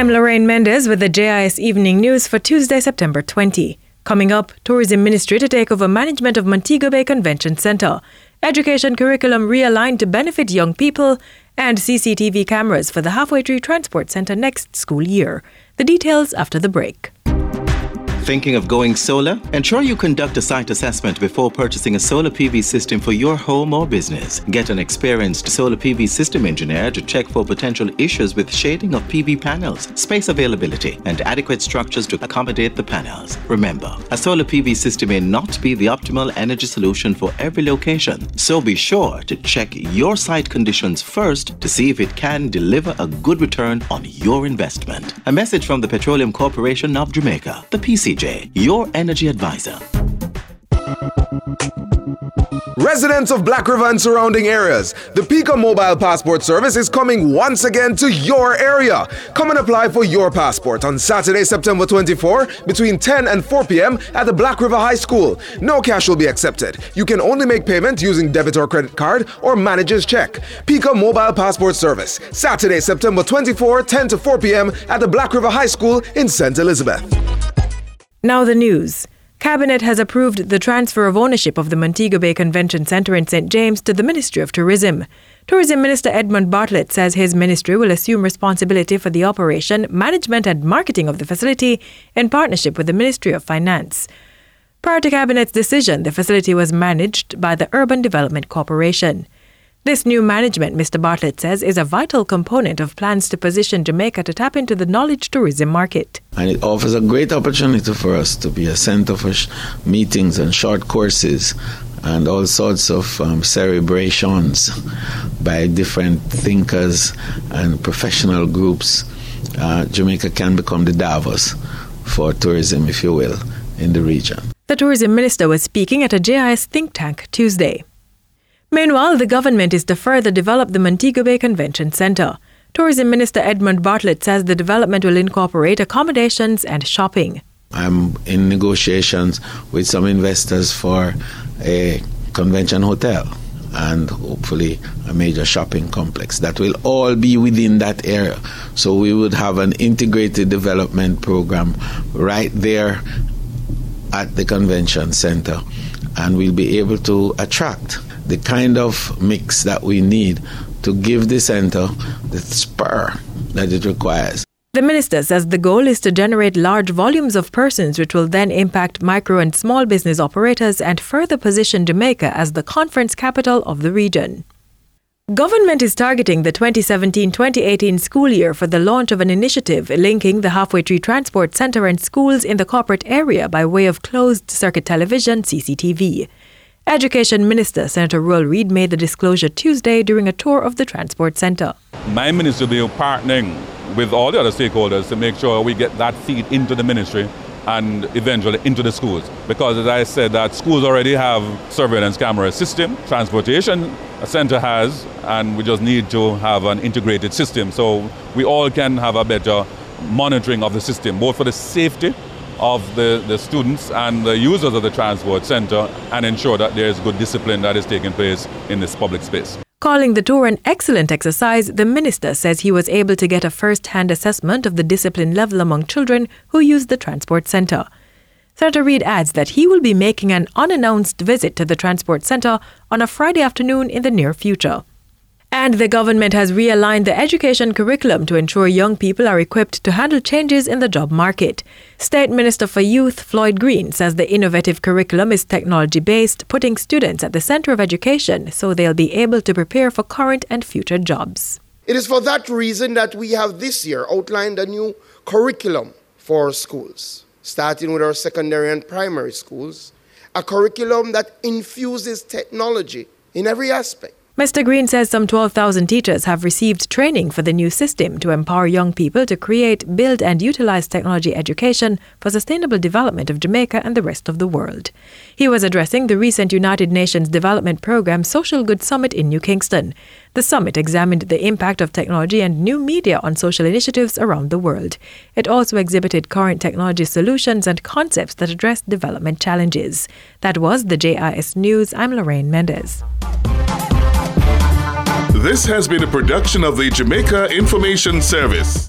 I'm Lorraine Mendez with the JIS Evening News for Tuesday, September 20. Coming up, Tourism Ministry to take over management of Montego Bay Convention Centre, education curriculum realigned to benefit young people, and CCTV cameras for the Halfway Tree Transport Centre next school year. The details after the break. Thinking of going solar? Ensure you conduct a site assessment before purchasing a solar PV system for your home or business. Get an experienced solar PV system engineer to check for potential issues with shading of PV panels, space availability, and adequate structures to accommodate the panels. Remember, a solar PV system may not be the optimal energy solution for every location, so be sure to check your site conditions first to see if it can deliver a good return on your investment. A message from the Petroleum Corporation of Jamaica, the PCJ, your energy advisor. Residents of Black River and surrounding areas, the Pico Mobile Passport Service is coming once again to your area. Come and apply for your passport on Saturday, September 24 between 10 and 4 p.m. at the Black River High School. No cash will be accepted. You can only make payment using debit or credit card or manager's check. Pico Mobile Passport Service, Saturday, September 24, 10 to 4 p.m. at the Black River High School in St. Elizabeth. Now the news. Cabinet has approved the transfer of ownership of the Montego Bay Convention Centre in St. James to the Ministry of Tourism. Tourism Minister Edmund Bartlett says his ministry will assume responsibility for the operation, management and marketing of the facility in partnership with the Ministry of Finance. Prior to Cabinet's decision, the facility was managed by the Urban Development Corporation. This new management, Mr. Bartlett says, is a vital component of plans to position Jamaica to tap into the knowledge tourism market. And it offers a great opportunity for us to be a center for meetings and short courses and all sorts of celebrations by different thinkers and professional groups. Jamaica can become the Davos for tourism, if you will, in the region. The tourism minister was speaking at a JIS think tank Tuesday. Meanwhile, the government is to further develop the Montego Bay Convention Centre. Tourism Minister Edmund Bartlett says the development will incorporate accommodations and shopping. I'm in negotiations with some investors for a convention hotel and hopefully a major shopping complex. That will all be within that area. So we would have an integrated development program right there at the convention centre, and we'll be able to attract the kind of mix that we need to give the centre the spur that it requires. The minister says the goal is to generate large volumes of persons, which will then impact micro and small business operators and further position Jamaica as the conference capital of the region. Government is targeting the 2017-2018 school year for the launch of an initiative linking the Halfway Tree Transport Centre and schools in the corporate area by way of closed-circuit television (CCTV). Education Minister Senator Roel Reid made the disclosure Tuesday during a tour of the transport centre. My ministry will be partnering with all the other stakeholders to make sure we get that feed into the ministry and eventually into the schools. Because as I said, that schools already have surveillance camera system, transportation centre has, and we just need to have an integrated system so we all can have a better monitoring of the system, both for the safety of the students and the users of the transport centre, and ensure that there is good discipline that is taking place in this public space. Calling the tour an excellent exercise, the minister says he was able to get a first-hand assessment of the discipline level among children who use the transport centre. Senator Reid adds that he will be making an unannounced visit to the transport centre on a Friday afternoon in the near future. And the government has realigned the education curriculum to ensure young people are equipped to handle changes in the job market. State Minister for Youth Floyd Green says the innovative curriculum is technology-based, putting students at the centre of education so they'll be able to prepare for current and future jobs. It is for that reason that we have this year outlined a new curriculum for schools, starting with our secondary and primary schools, a curriculum that infuses technology in every aspect. Mr. Green says some 12,000 teachers have received training for the new system to empower young people to create, build and utilize technology education for sustainable development of Jamaica and the rest of the world. He was addressing the recent United Nations Development Programme Social Good Summit in New Kingston. The summit examined the impact of technology and new media on social initiatives around the world. It also exhibited current technology solutions and concepts that address development challenges. That was the JIS News. I'm Lorraine Mendez. This has been a production of the Jamaica Information Service.